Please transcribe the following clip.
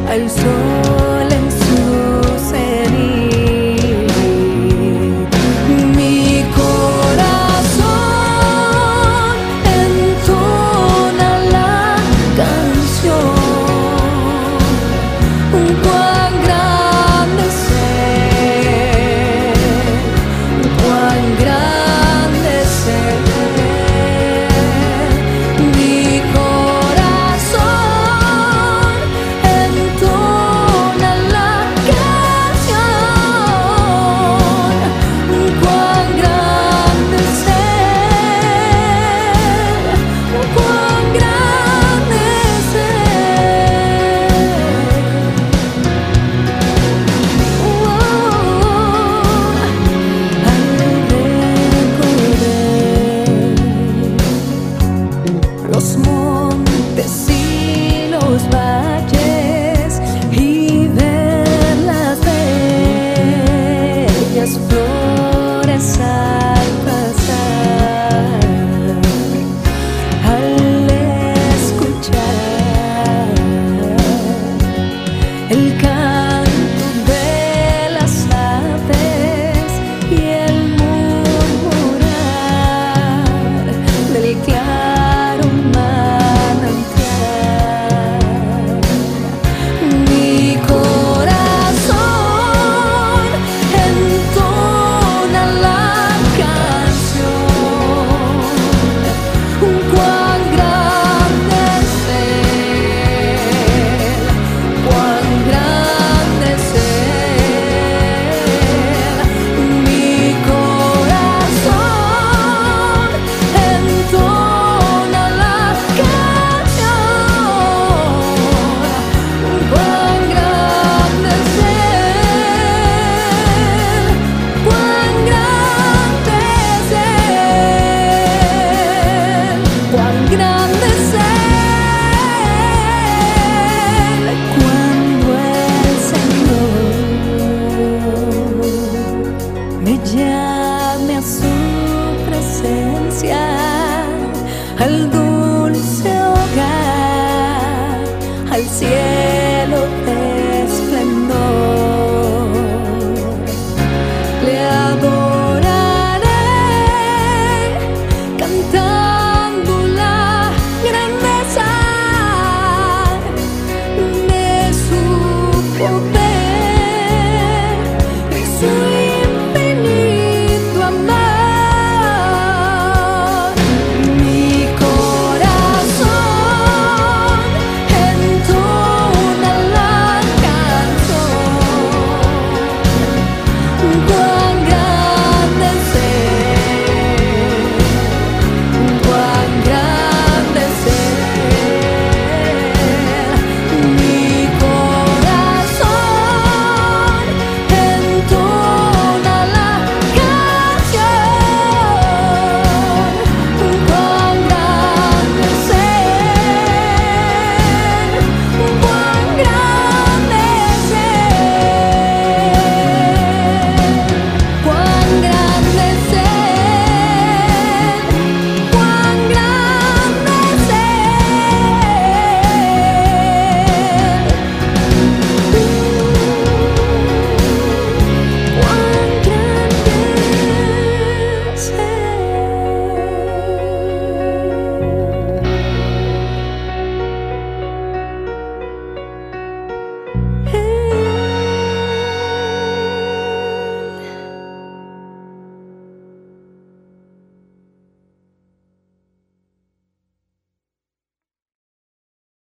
al sol en su cenit. Mi corazón entona la canción. Cuán grande es Él, cuán grande es Él. Mi corazón entona la canción. Cuán grande es Él, cuán grande es Él. Los montes y los valles y ver las bellas flores al pasar, al escuchar el canto de las aves y el murmurar del claro manantial. Mi corazón entona la canción. Cuán grande es Él, cuán grande es Él. Mi corazón entona la canción. Cuán grande es Él, cuán grande es Él, cuán grande es Él. Cuando el Señor me llame a su presencia, al dulce hogar, al cielo